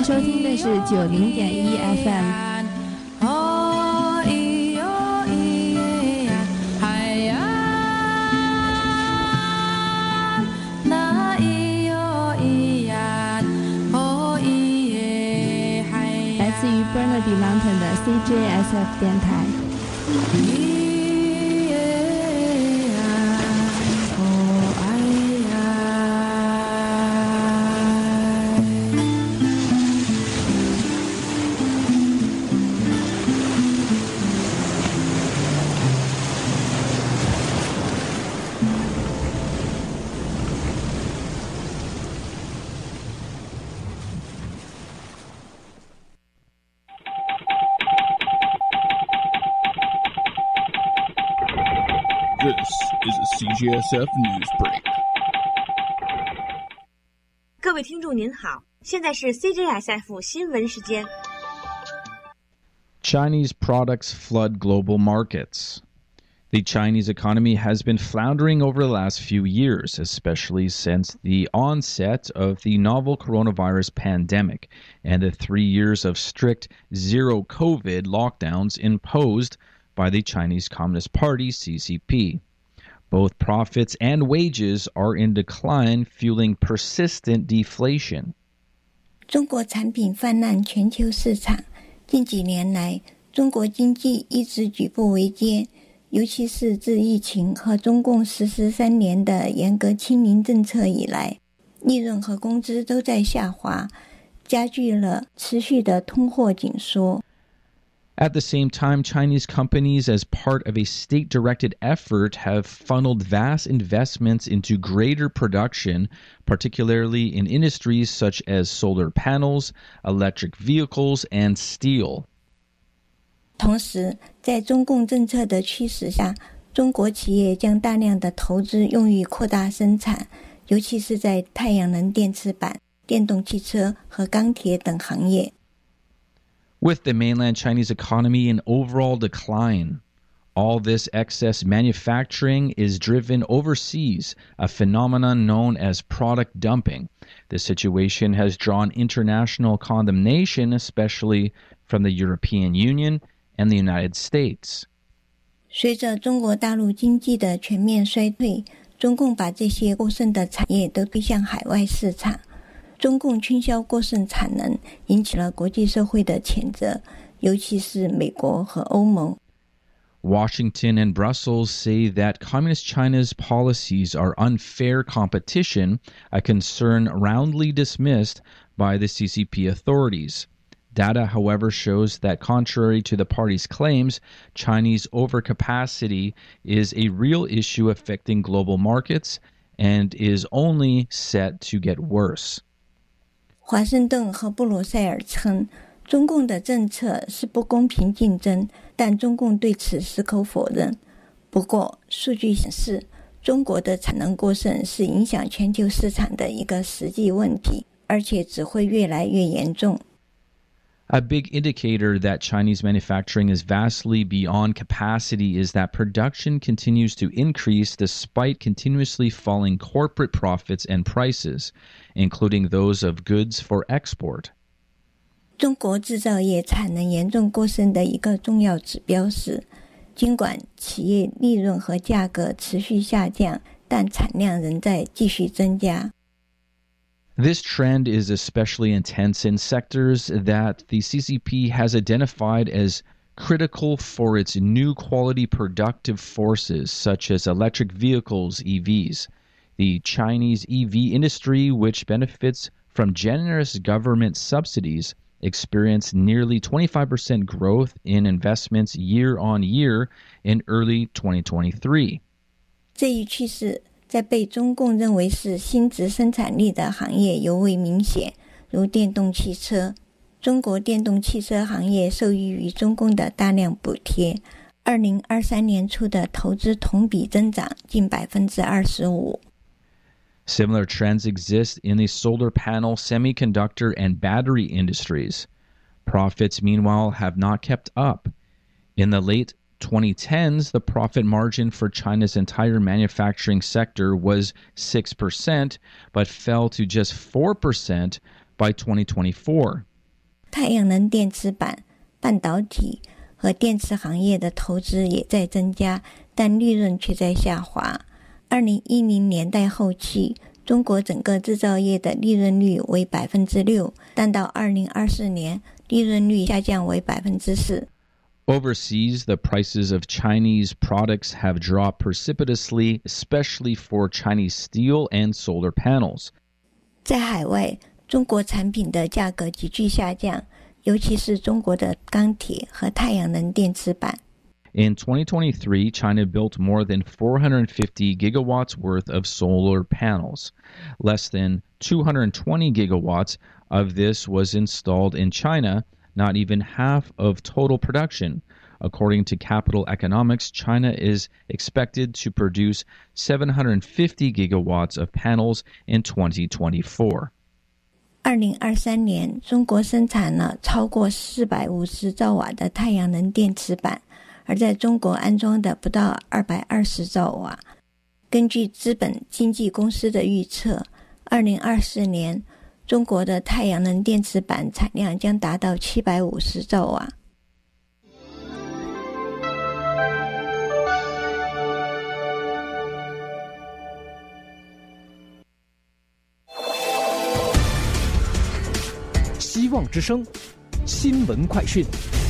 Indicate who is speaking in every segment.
Speaker 1: 收听的是90.1 FM。来自于 Burnaby Mountain 的 CJSF 电台。
Speaker 2: CJSF News Break。
Speaker 3: 各位听众您好，现在是 CJSF 新闻时间。
Speaker 2: Chinese products flood global markets. The Chinese economy has been floundering over the last few years, especially since the onset of the novel coronavirus pandemic and the 3 years of strict zero-COVID lockdowns imposed by the Chinese Communist Party, CCP. Both profits and wages are in decline, fueling persistent deflation.
Speaker 4: 中国产品泛滥全球市场，近几年来，中国经济一直举步维艰，尤其是自疫情和中共实施3年的严格清零政策以来，利润和工资都在下滑，加剧了持续的通货紧缩。
Speaker 2: At the same time, Chinese companies, as part of a state-directed effort, have funneled vast investments into greater production, particularly in industries such as solar panels, electric vehicles, and steel.
Speaker 4: 同时，在中共政策的驱使下，中国企业将大量的投资用于扩大生产，尤其是在太阳能电池板、电动汽车和钢铁等行业。
Speaker 2: With the mainland Chinese economy in overall decline, all this excess manufacturing is driven overseas, a phenomenon known as product dumping. The situation has drawn international condemnation, especially from the European Union and the United States.
Speaker 4: 随着中国大陆经济的全面衰退，中共把这些过剩的产业都推向海外市场。中共倾销过剩产能，引起了国际社会的谴责，尤其是美国和欧盟。
Speaker 2: Washington and Brussels say that Communist China's policies are unfair competition, a concern roundly dismissed by the CCP authorities. Data, however, shows that contrary to the party's claims, Chinese overcapacity is a real issue affecting global markets and is only set to get worse.
Speaker 4: 华盛顿和布鲁塞尔称，中共的政策是不公平竞争，但中共对此矢口否认。不过，数据显示，中国的产能过剩是影响全球市场的一个实际问题，而且只会越来越严重。
Speaker 2: A big indicator that Chinese manufacturing is vastly beyond capacity is that production continues to increase despite continuously falling corporate profits and prices, including those of goods for export.
Speaker 4: 中国制造业产能严重过剩的一个重要指标是，尽管企业利润和价格持续下降，但产量仍在继续增加。
Speaker 2: This trend is especially intense in sectors that the CCP has identified as critical for its new quality productive forces, such as electric vehicles, EVs. The Chinese EV industry, which benefits from generous government subsidies, experienced nearly 25% growth in investments year on year in early 2023.
Speaker 4: 这一趋势在被中共认为是新质生产力的行业尤为明显，如电动汽车。中国电动汽车行业受益于中共的大量补贴，2023年初的投资同比增长近 25%。
Speaker 2: Similar trends exist in the solar panel, semiconductor, and battery industries. Profits, meanwhile, have not kept up. In the late 2010s, the profit margin for China's entire manufacturing sector was 6%, but fell to just 4% by 2024.
Speaker 4: 太阳能电池板、半导体和电池行业的投资也在增加，但利润却在下滑。2010年代后期，中国整个制造业的利润率为 6%， 但到2024年，利润率下降为 4%。
Speaker 2: Overseas, the prices of Chinese products have dropped precipitously, especially for Chinese steel and solar panels.
Speaker 4: 在海外，中国产品的价格急剧下降，尤其是中国的钢铁和太阳能电池板。
Speaker 2: In 2023, China built more than 450 gigawatts worth of solar panels. Less than 220 gigawatts of this was installed in China, not even half of total production. According to Capital Economics, China is expected to produce 750 gigawatts of panels in 2024.
Speaker 4: 2023年，中国生产了超过450兆瓦的太阳能电池板，而在中国安装的不到220兆瓦。根据资本经纪公司的预测，2024年中国的太阳能电池板产量将达到750兆瓦。
Speaker 5: 希望之声新闻快讯。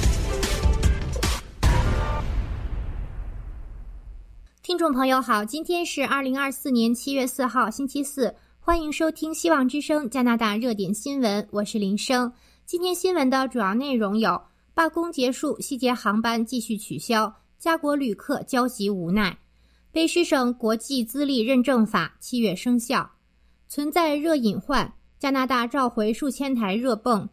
Speaker 6: 听众朋友好，今天是2024年7月4号星期四，欢迎收听希望之声加拿大热点新闻，我是林生。今天新闻的主要内容有：罢工结束，希捷航班继续取消，加国旅客焦急无奈；卑诗省国际资历认证法7月生效；存在热隐患，加拿大召回数千台热泵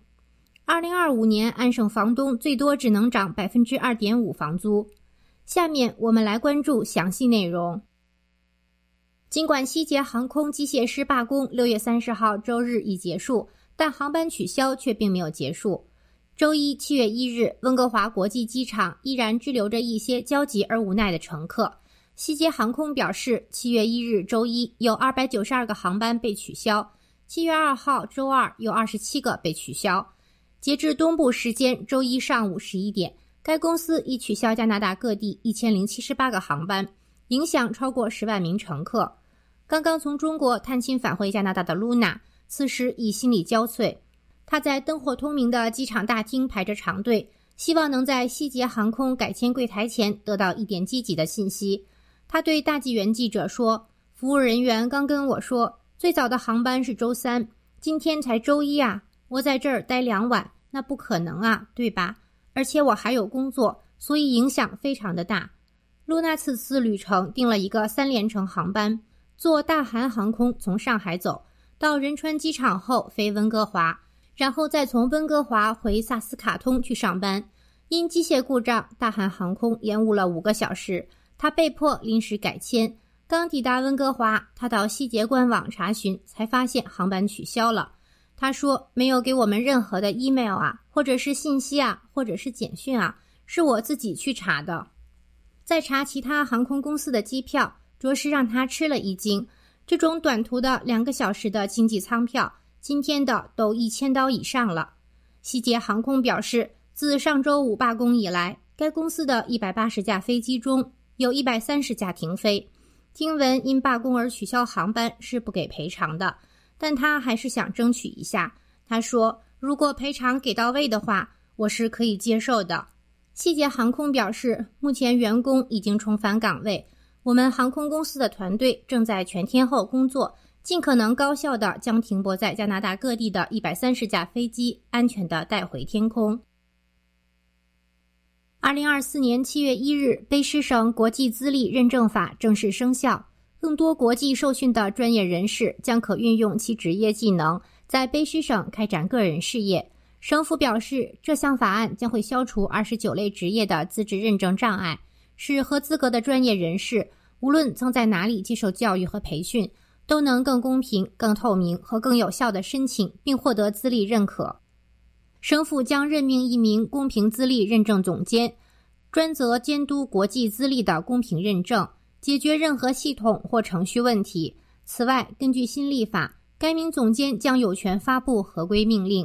Speaker 6: ；2025年安省房东最多只能涨 2.5% 房租。下面我们来关注详细内容。尽管希捷航空机械师罢工6月30号周日已结束，但航班取消却并没有结束。周一7月1日，温哥华国际机场依然滞留着一些焦急而无奈的乘客。希捷航空表示，7月1日周一有292个航班被取消，7月2号周二有27个被取消。截至东部时间周一上午11点，该公司已取消加拿大各地1078个航班，影响超过10万名乘客。刚刚从中国探亲返回加拿大的露娜，此时已心力交瘁。她在灯火通明的机场大厅排着长队，希望能在希捷航空改签柜台前得到一点积极的信息。她对大纪元记者说，服务人员刚跟我说，最早的航班是周三，今天才周一啊，我在这儿待2晚，那不可能啊，对吧？而且我还有工作，所以影响非常的大。露娜此次旅程订了一个3联程航班，坐大韩航空从上海走，到仁川机场后飞温哥华，然后再从温哥华回萨斯卡通去上班。因机械故障，大韩航空延误了5个小时，他被迫临时改签。刚抵达温哥华，他到希捷官网查询，才发现航班取消了。他说，没有给我们任何的 email 啊，或者是信息啊，或者是简讯啊，是我自己去查的。再查其他航空公司的机票，着实让他吃了一惊。这种短途的2个小时的经济舱票，今天的都$1000以上了。希捷航空表示，自上周五罢工以来，该公司的180架飞机中有130架停飞。听闻因罢工而取消航班是不给赔偿的，但他还是想争取一下。他说，如果赔偿给到位的话，我是可以接受的。希捷航空表示，目前员工已经重返岗位，我们航空公司的团队正在全天候工作，尽可能高效地将停泊在加拿大各地的130架飞机安全地带回天空。2024年7月1日，卑诗省国际资历认证法正式生效，更多国际受训的专业人士将可运用其职业技能，在卑诗省开展个人事业。省府表示，这项法案将会消除29类职业的资质认证障碍，使合资格的专业人士无论曾在哪里接受教育和培训，都能更公平、更透明和更有效地申请并获得资历认可。省府将任命一名公平资历认证总监，专责监督国际资历的公平认证，解决任何系统或程序问题。此外，根据新立法，该名总监将有权发布合规命令。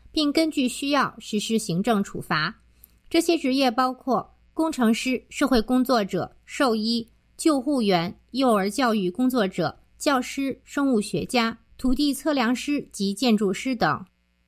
Speaker 6: 并根据需要实施行政处罚。这些职业包括工程师、社会工作者、兽医、救护员、幼儿教育工作者、教师、生物学家、土地测量师及建筑师等。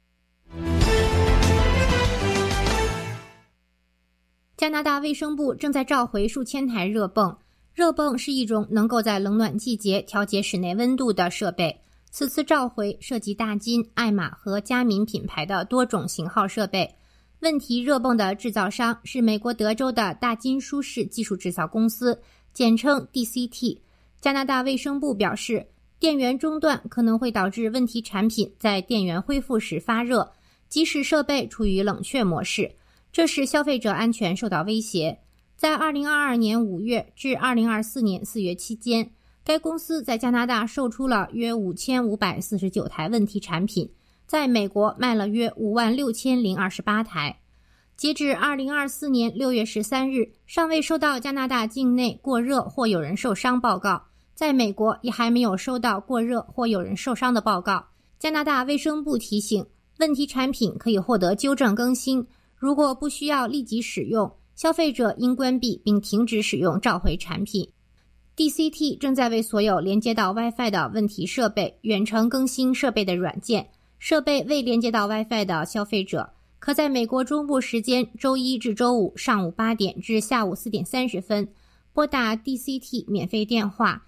Speaker 6: 加拿大卫生部正在召回数千台热泵。热泵是一种能够在冷暖季节调节室内温度的设备。此次召回涉及大金、爱玛和佳明品牌的多种型号设备。问题热泵的制造商是美国德州的大金舒适技术制造公司，简称 DCT。 加拿大卫生部表示，电源中断可能会导致问题产品在电源恢复时发热，即使设备处于冷却模式，这使消费者安全受到威胁。在2022年5月至2024年4月期间，该公司在加拿大售出了约5549台问题产品，在美国卖了约56028台。截至2024年6月13日，尚未收到加拿大境内过热或有人受伤报告，在美国也还没有收到过热或有人受伤的报告。加拿大卫生部提醒，问题产品可以获得纠正更新，如果不需要立即使用，消费者应关闭并停止使用召回产品。DCT 正在为所有连接到 Wi-Fi 的问题设备远程更新设备的软件。设备未连接到 Wi-Fi 的消费者，可在美国中部时间周一至周五上午8点至下午4点30分拨打 DCT 免费电话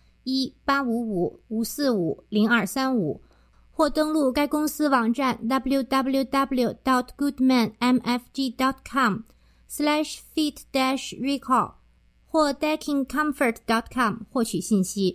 Speaker 6: 1-855-545-0235，或登录该公司网站 www.goodmanmfg.com/fit-recall 或 deckingcomfort.com 获取信息。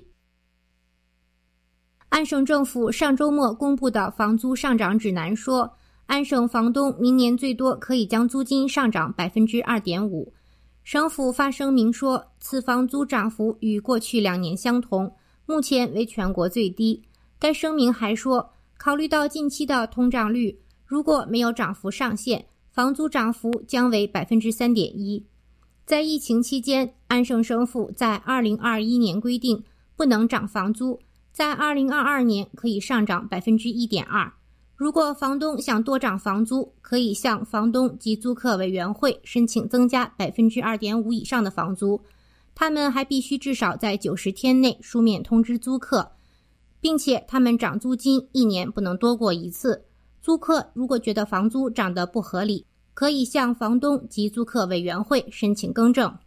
Speaker 6: 安省政府上周末公布的房租上涨指南说，安省房东明年最多可以将租金上涨 2.5%。 省府发声明说，此房租涨幅与过去2年相同，目前为全国最低。该声明还说，考虑到近期的通胀率，如果没有涨幅上限，房租涨幅将为 3.1%。 在疫情期间，安省省府在2021年规定不能涨房租，在2022年可以上涨 1.2%。 如果房东想多涨房租，可以向房东及租客委员会申请增加 2.5% 以上的房租。他们还必须至少在90天内书面通知租客，并且他们涨租金1年不能多过1次。租客如果觉得房租涨得不合理，可以向房东及租客委员会申请更正。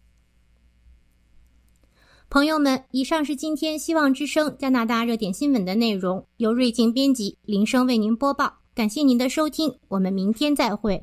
Speaker 6: 朋友们，以上是今天希望之声加拿大热点新闻的内容，由瑞静编辑，林生为您播报。感谢您的收听，我们明天再会。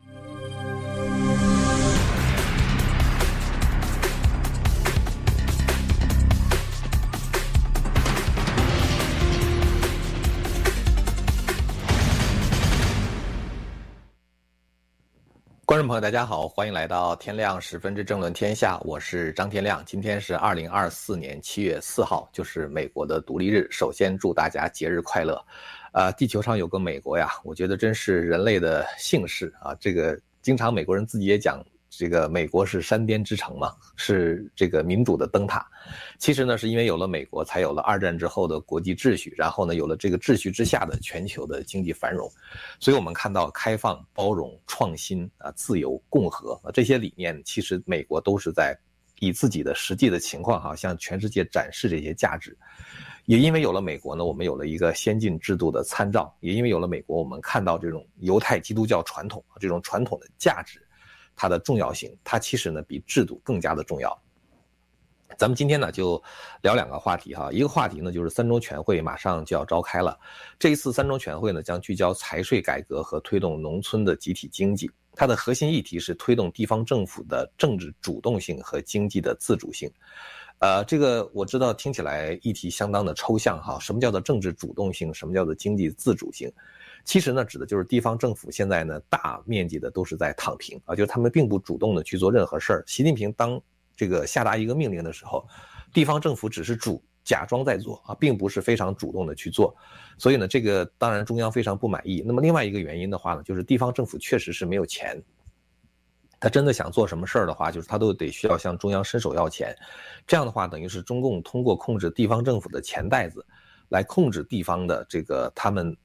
Speaker 7: 观众朋友大家好，欢迎来到天亮10分之政论天下，我是张天亮。今天是2024年7月4号，就是美国的独立日。首先祝大家节日快乐。地球上有个美国呀，我觉得真是人类的幸事啊。这个经常美国人自己也讲，这个美国是山巅之城嘛，是这个民主的灯塔。其实呢，是因为有了美国，才有了2战之后的国际秩序，然后呢，有了这个秩序之下的全球的经济繁荣。所以我们看到开放、包容、创新自由、共和这些理念，其实美国都是在以自己的实际的情况向全世界展示这些价值。也因为有了美国呢，我们有了一个先进制度的参照。也因为有了美国，我们看到这种犹太基督教传统，这种传统的价值，它的重要性，它其实呢比制度更加的重要。咱们今天呢就聊2个话题哈。一个话题呢就是3中全会马上就要召开了。这一次3中全会呢将聚焦财税改革和推动农村的集体经济。它的核心议题是推动地方政府的政治主动性和经济的自主性。这个我知道听起来议题相当的抽象哈。什么叫做政治主动性？什么叫做经济自主性？其实呢，指的就是地方政府现在呢大面积的都是在躺平就是他们并不主动的去做任何事儿。习近平当这个下达一个命令的时候，地方政府只是假装在做并不是非常主动的去做。所以呢，这个当然中央非常不满意。那么另外一个原因的话呢，就是地方政府确实是没有钱。他真的想做什么事儿的话，就是他都得需要向中央伸手要钱。这样的话，等于是中共通过控制地方政府的钱袋子，来控制地方的这个他们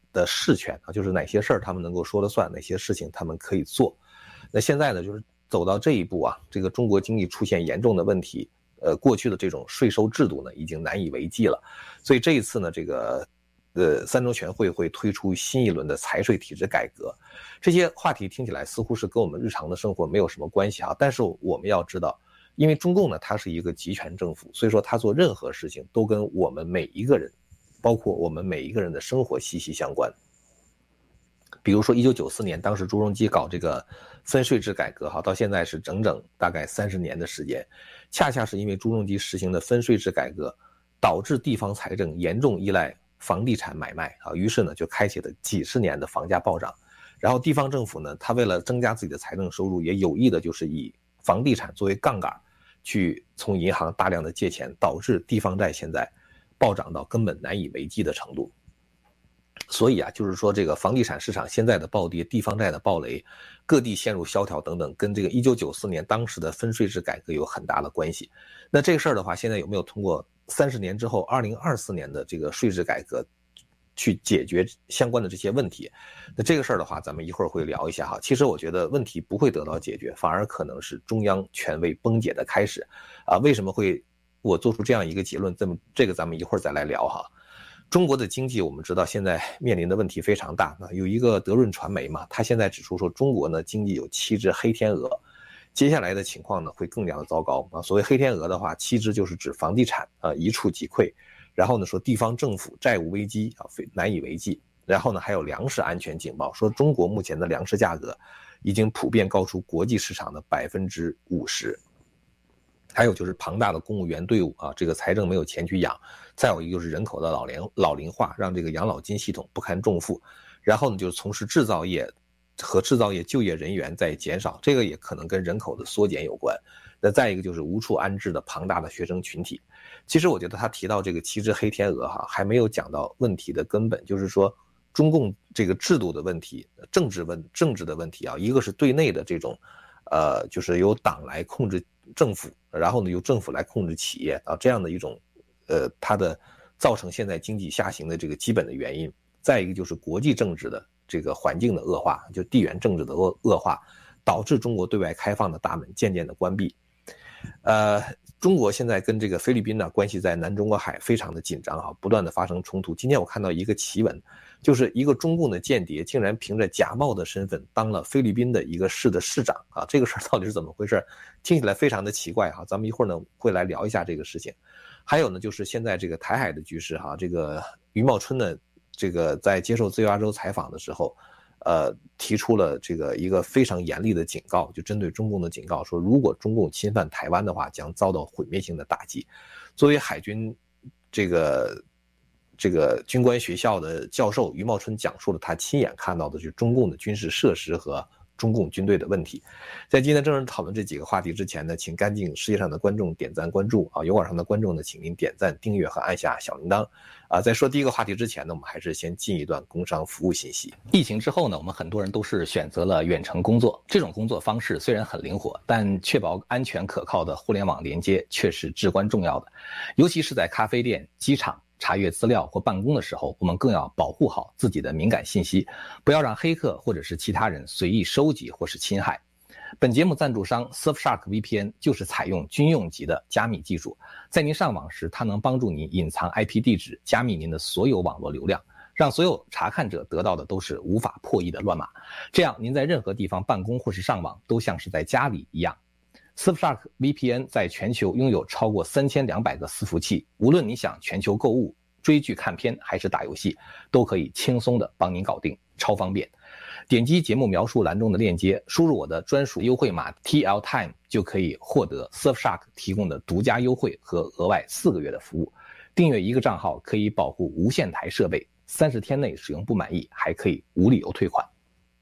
Speaker 7: 的事权啊，就是哪些事儿他们能够说了算，哪些事情他们可以做。那现在呢，就是走到这一步啊，这个中国经济出现严重的问题，过去的这种税收制度呢已经难以为继了，所以这一次呢，这个三中全会会推出新一轮的财税体制改革。这些话题听起来似乎是跟我们日常的生活没有什么关系啊，但是我们要知道，因为中共呢它是一个集权政府，所以说它做任何事情都跟我们每一个人，包括我们每一个人的生活息息相关。比如说1994年当时朱镕基搞这个分税制改革，到现在是整整大概30年的时间，恰恰是因为朱镕基实行的分税制改革，导致地方财政严重依赖房地产买卖啊，于是呢就开启了几十年的房价暴涨。然后地方政府呢，他为了增加自己的财政收入，也有意的就是以房地产作为杠杆，去从银行大量的借钱，导致地方债现在暴涨到根本难以为继的程度。所以啊，就是说这个房地产市场现在的暴跌，地方债的暴雷，各地陷入萧条等等，跟这个1994年当时的分税制改革有很大的关系。那这个事儿的话，现在有没有通过30年之后2024年的这个税制改革去解决相关的这些问题？那这个事儿的话，咱们一会儿会聊一下哈。其实我觉得问题不会得到解决，反而可能是中央权威崩解的开始啊。为什么会我做出这样一个结论？这个咱们一会儿再来聊哈。中国的经济我们知道现在面临的问题非常大，有一个德润传媒嘛，他现在指出说中国呢经济有7只黑天鹅，接下来的情况呢会更加的糟糕啊。所谓黑天鹅的话，7只就是指房地产啊一触即溃，然后呢说地方政府债务危机啊难以为继，然后呢还有粮食安全警报，说中国目前的粮食价格已经普遍高出国际市场的50%。还有就是庞大的公务员队伍啊，这个财政没有钱去养，再有一个就是人口的老龄化，让这个养老金系统不堪重负。然后呢，就是从事制造业和制造业就业人员在减少，这个也可能跟人口的缩减有关。那再一个就是无处安置的庞大的学生群体。其实我觉得他提到这个7只黑天鹅哈，还没有讲到问题的根本，就是说中共这个制度的问题、政治的问题啊，一个是对内的这种就是由党来控制政府，然后呢由政府来控制企业啊，这样的一种它的造成现在经济下行的这个基本的原因。再一个就是国际政治的这个环境的恶化，就地缘政治的恶化，导致中国对外开放的大门渐渐的关闭。中国现在跟这个菲律宾呢关系在南中国海非常的紧张啊，不断的发生冲突。今天我看到一个奇闻，就是一个中共的间谍竟然凭着假冒的身份当了菲律宾的一个市的市长啊，这个事儿到底是怎么回事？听起来非常的奇怪哈，咱们一会儿呢会来聊一下这个事情。还有呢就是现在这个台海的局势哈，这个余茂春呢这个在接受自由亚洲采访的时候提出了这个一个非常严厉的警告，就针对中共的警告，说如果中共侵犯台湾的话，将遭到毁灭性的打击。作为海军这个军官学校的教授，余茂春讲述了他亲眼看到的就是中共的军事设施和中共军队的问题。在今天正式讨论这几个话题之前呢，请干净世界上的观众点赞关注啊，油管上的观众呢，请您点赞订阅和按下小铃铛啊。在说第一个话题之前呢，我们还是先进一段工商服务信息。
Speaker 8: 疫情之后呢，我们很多人都是选择了远程工作，这种工作方式虽然很灵活，但确保安全可靠的互联网连接却是至关重要的，尤其是在咖啡店、机场查阅资料或办公的时候，我们更要保护好自己的敏感信息，不要让黑客或者是其他人随意收集或是侵害。本节目赞助商 Surfshark VPN 就是采用军用级的加密技术，在您上网时，它能帮助您隐藏 IP 地址，加密您的所有网络流量，让所有查看者得到的都是无法破译的乱码，这样您在任何地方办公或是上网都像是在家里一样。Surfshark VPN 在全球拥有超过3200个伺服器，无论你想全球购物、追剧看片还是打游戏，都可以轻松的帮您搞定，超方便。点击节目描述栏中的链接，输入我的专属优惠码 TLTime 就可以获得 Surfshark 提供的独家优惠和额外4个月的服务。订阅1个账号可以保护无线台设备，30天内使用不满意还可以无理由退款。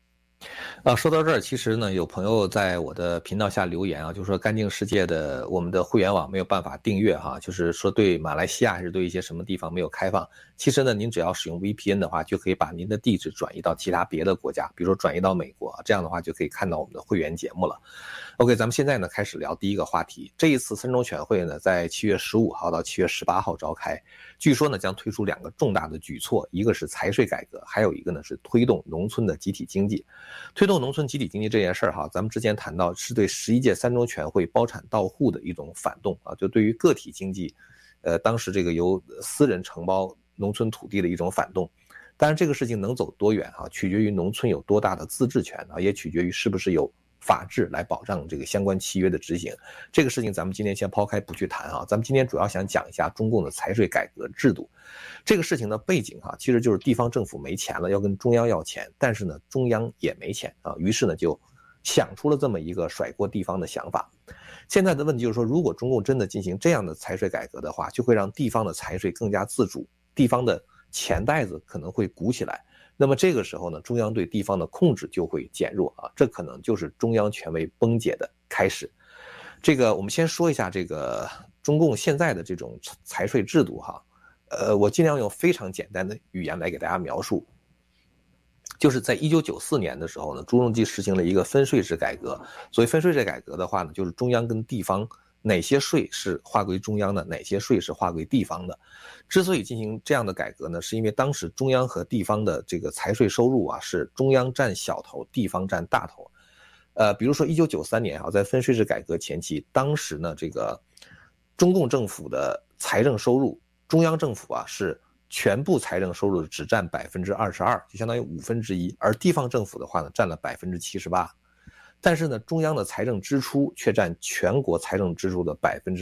Speaker 7: 说到这儿，其实呢，有朋友在我的频道下留言啊，就说干净世界的我们的会员网没有办法订阅哈，就是说对马来西亚还是对一些什么地方没有开放。其实呢，您只要使用 VPN 的话，就可以把您的地址转移到其他别的国家，比如说转移到美国，这样的话就可以看到我们的会员节目了。OK， 咱们现在呢开始聊第一个话题。这一次三中全会呢，在7月15号到7月18号召开，据说呢将推出2个重大的举措，一个是财税改革，还有一个呢是推动农村的集体经济。推动农村集体经济这件事儿哈，咱们之前谈到是对11届三中全会包产到户的一种反动啊，就对于个体经济，当时这个由私人承包农村土地的一种反动。当然这个事情能走多远啊，取决于农村有多大的自治权啊，也取决于是不是有法治来保障这个相关契约的执行。这个事情咱们今天先抛开不去谈啊，咱们今天主要想讲一下中共的财税改革制度。这个事情的背景啊，其实就是地方政府没钱了，要跟中央要钱，但是呢中央也没钱啊，于是呢就想出了这么一个甩锅地方的想法。现在的问题就是说，如果中共真的进行这样的财税改革的话，就会让地方的财税更加自主，地方的钱袋子可能会鼓起来。那么这个时候呢，中央对地方的控制就会减弱啊，这可能就是中央权威崩解的开始。这个我们先说一下这个中共现在的这种财税制度哈，我尽量用非常简单的语言来给大家描述。就是在1994年的时候呢，朱镕基实行了一个分税制改革。所谓分税制改革的话呢，就是中央跟地方哪些税是划归中央的，哪些税是划归地方的。之所以进行这样的改革呢，是因为当时中央和地方的这个财税收入啊，是中央占小头，地方占大头。比如说1993年啊，在分税制改革前期，当时呢这个中共政府的财政收入，中央政府啊是全部财政收入只占22%，就相当于1/5，而地方政府的话呢占了78%。但是呢，中央的财政支出却占全国财政支出的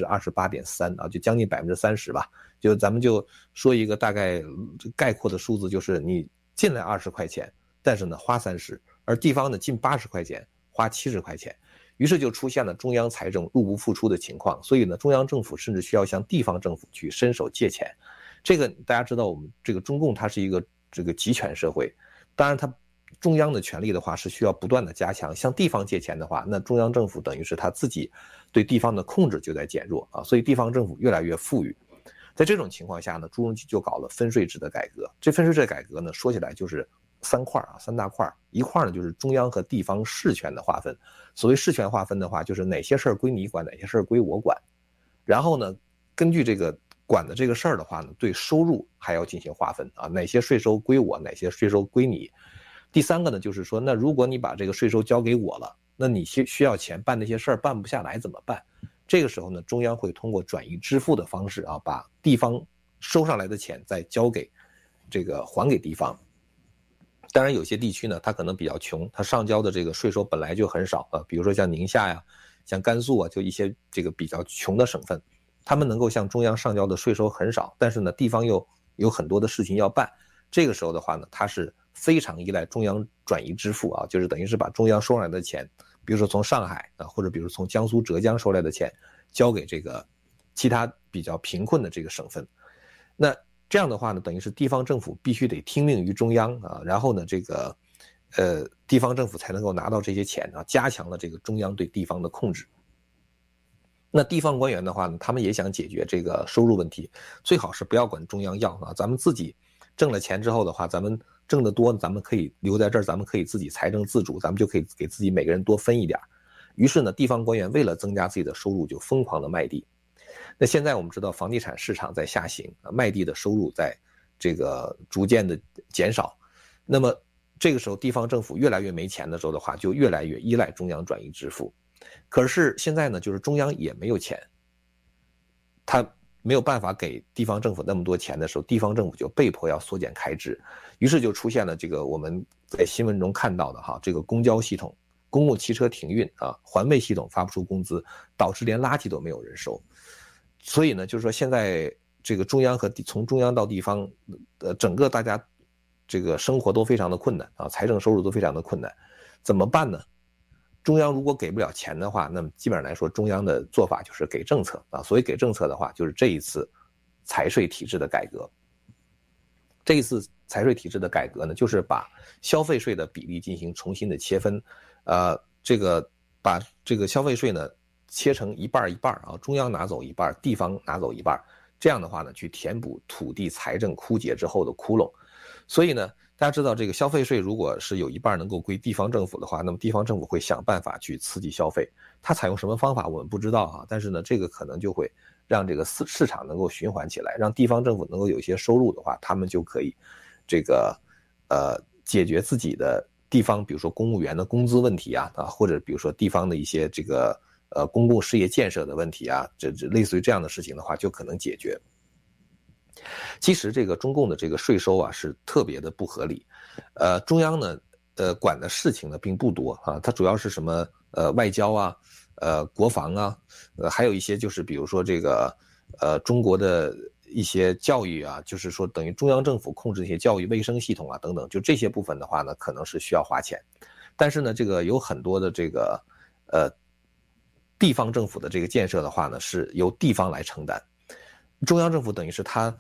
Speaker 7: 28.3%啊，就将近30%吧。就咱们就说一个大概概括的数字，就是你进来20块钱，但是呢花30，而地方呢进80块钱，花70块钱。于是就出现了中央财政入不敷出的情况，所以呢，中央政府甚至需要向地方政府去伸手借钱。这个大家知道，我们这个中共它是一个这个集权社会，当然它中央的权力的话是需要不断的加强，向地方借钱的话，那中央政府等于是他自己对地方的控制就在减弱啊，所以地方政府越来越富裕。在这种情况下呢，朱镕基就搞了分税制的改革。这分税制改革呢，说起来就是3大块，一块呢就是中央和地方事权的划分。所谓事权划分的话，就是哪些事儿归你管，哪些事儿归我管。然后呢，根据这个管的这个事儿的话呢，对收入还要进行划分啊，哪些税收归我，哪些税收归你。第3个呢，就是说，那如果你把这个税收交给我了，那你需要钱办那些事儿办不下来怎么办？这个时候呢，中央会通过转移支付的方式啊，把地方收上来的钱再交给还给地方。当然有些地区呢，它可能比较穷，它上交的这个税收本来就很少啊，比如说像宁夏呀、像甘肃啊，就一些这个比较穷的省份，他们能够向中央上交的税收很少，但是呢，地方又有很多的事情要办。这个时候的话呢，它是非常依赖中央转移支付啊，就是等于是把中央收来的钱，比如说从上海啊，或者比如从江苏、浙江收来的钱，交给这个其他比较贫困的这个省份。那这样的话呢，等于是地方政府必须得听命于中央啊，然后呢，地方政府才能够拿到这些钱啊，加强了这个中央对地方的控制。那地方官员的话呢，他们也想解决这个收入问题，最好是不要管中央要啊，咱们自己挣了钱之后的话，咱们挣得多，咱们可以留在这儿，咱们可以自己财政自主，咱们就可以给自己每个人多分一点。于是呢，地方官员为了增加自己的收入，就疯狂的卖地。那现在我们知道房地产市场在下行，卖地的收入在这个逐渐的减少。那么这个时候地方政府越来越没钱的时候的话，就越来越依赖中央转移支付。可是现在呢，就是中央也没有钱，他没有办法给地方政府那么多钱的时候，地方政府就被迫要缩减开支。于是就出现了这个我们在新闻中看到的哈，这个公交系统、公共汽车停运啊，环卫系统发不出工资，导致连垃圾都没有人收。所以呢，就是说现在这个中央和从中央到地方，整个大家这个生活都非常的困难啊，财政收入都非常的困难，怎么办呢？中央如果给不了钱的话，那么基本上来说，中央的做法就是给政策啊。所谓给政策的话，就是这一次财税体制的改革。这一次财税体制的改革呢，就是把消费税的比例进行重新的切分，把这个消费税呢切成一半一半啊，中央拿走一半，地方拿走一半，这样的话呢，去填补土地财政枯竭之后的窟窿。所以呢，大家知道这个消费税如果是有一半能够归地方政府的话，那么地方政府会想办法去刺激消费。它采用什么方法我们不知道啊，但是呢，这个可能就会让这个市场能够循环起来，让地方政府能够有一些收入的话，他们就可以这个解决自己的地方，比如说公务员的工资问题啊，或者比如说地方的一些这个公共事业建设的问题啊，这类似于这样的事情的话，就可能解决。其实这个中共的这个税收啊是特别的不合理，中央呢管的事情呢并不多啊，它主要是什么外交啊，国防啊，还有一些就是比如说这个中国的一些教育啊，就是说等于中央政府控制一些教育卫生系统啊等等，就这些部分的话呢可能是需要花钱，但是呢这个有很多的这个地方政府的这个建设的话呢是由地方来承担。中央政府等于是他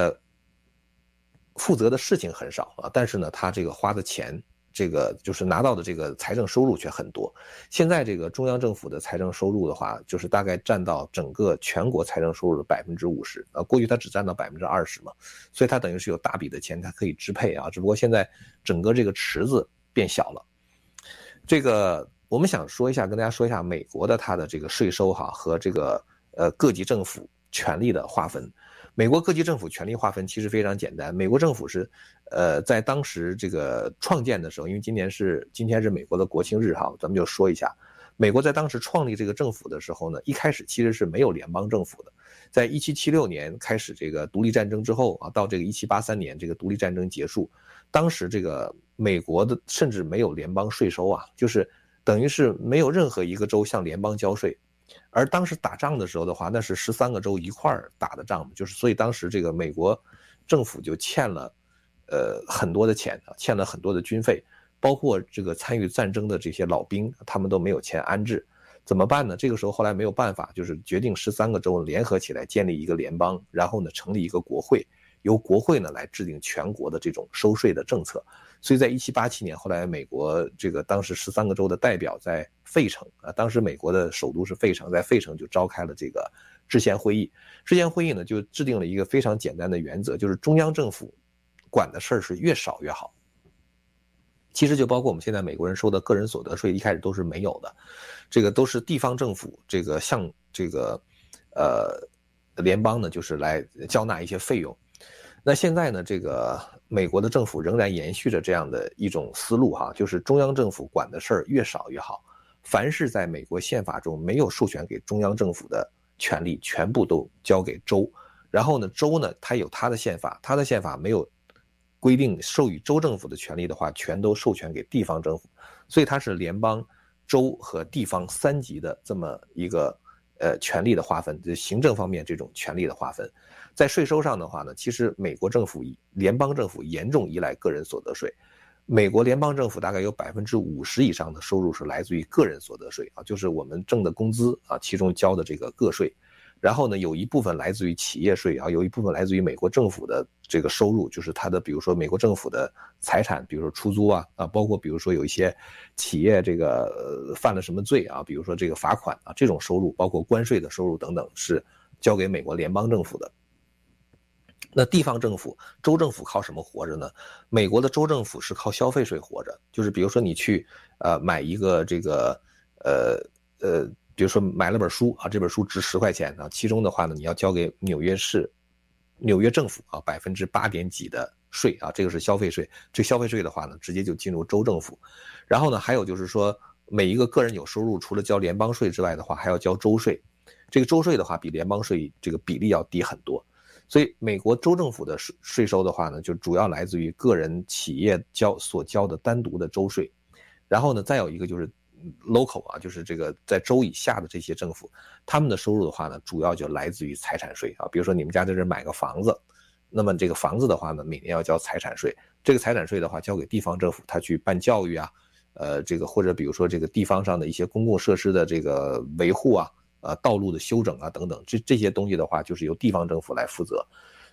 Speaker 7: 负责的事情很少啊，但是呢他这个花的钱，这个就是拿到的这个财政收入却很多。现在这个中央政府的财政收入的话，就是大概占到整个全国财政收入的50%啊，过去它只占到20%嘛，所以它等于是有大笔的钱它可以支配啊，只不过现在整个这个池子变小了。这个我们想说一下，跟大家说一下美国的它的这个税收和这个各级政府权力的划分。美国各级政府权力划分其实非常简单，美国政府是在当时这个创建的时候，因为今天是美国的国庆日哈，咱们就说一下，美国在当时创立这个政府的时候呢，一开始其实是没有联邦政府的。在1776年开始这个独立战争之后啊，到这个1783年这个独立战争结束，当时这个美国的甚至没有联邦税收啊，就是等于是没有任何一个州向联邦交税。而当时打仗的时候的话，那是13个州一块儿打的仗，就是所以当时这个美国政府就欠了很多的钱啊，欠了很多的军费，包括这个参与战争的这些老兵，他们都没有钱安置，怎么办呢？这个时候后来没有办法，就是决定13个州联合起来建立一个联邦，然后呢成立一个国会，由国会呢来制定全国的这种收税的政策。所以在1787年，后来美国这个当时13个州的代表在费城啊，当时美国的首都是费城，在费城就召开了这个制宪会议。制宪会议呢就制定了一个非常简单的原则，就是中央政府管的事儿是越少越好。其实就包括我们现在美国人收的个人所得税，一开始都是没有的，这个都是地方政府这个向这个联邦呢就是来交纳一些费用。那现在呢，这个美国的政府仍然延续着这样的一种思路哈，就是中央政府管的事儿越少越好，凡是在美国宪法中没有授权给中央政府的权利，全部都交给州。然后呢，州呢它有它的宪法，它的宪法没有规定授予州政府的权利的话，全都授权给地方政府，所以它是联邦、州和地方3级的这么一个权力的划分，就行政方面这种权力的划分。在税收上的话呢，其实美国政府联邦政府严重依赖个人所得税，美国联邦政府大概有50%以上的收入是来自于个人所得税啊，就是我们挣的工资啊，其中交的这个个税。然后呢，有一部分来自于企业税啊，有一部分来自于美国政府的这个收入，就是它的比如说美国政府的财产，比如说出租啊，包括比如说有一些企业这个犯了什么罪啊，比如说这个罚款啊，这种收入，包括关税的收入等等，是交给美国联邦政府的。那地方政府、州政府靠什么活着呢？美国的州政府是靠消费税活着，就是比如说你去买一个这个比如说买了本书啊，这本书值10块钱啊，其中的话呢，你要交给纽约政府啊8%几的税啊，这个是消费税。这消费税的话呢，直接就进入州政府。然后呢，还有就是说，每一个个人有收入，除了交联邦税之外的话，还要交州税。这个州税的话，比联邦税这个比例要低很多。所以美国州政府的税收的话呢，就主要来自于个人企业所交的单独的州税。然后呢，再有一个就是local 啊，就是这个在州以下的这些政府，他们的收入的话呢，主要就来自于财产税啊。比如说你们家在这买个房子，那么这个房子的话呢，每年要交财产税。这个财产税的话，交给地方政府，他去办教育啊，这个或者比如说这个地方上的一些公共设施的这个维护啊，道路的修整啊等等，这些东西的话，就是由地方政府来负责。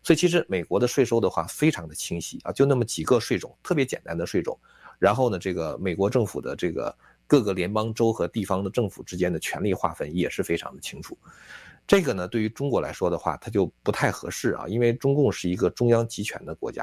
Speaker 7: 所以其实美国的税收的话非常的清晰啊，就那么几个税种，特别简单的税种。然后呢，这个美国政府的这个各个联邦州和地方的政府之间的权力划分也是非常的清楚。这个呢，对于中国来说的话，它就不太合适啊，因为中共是一个中央集权的国家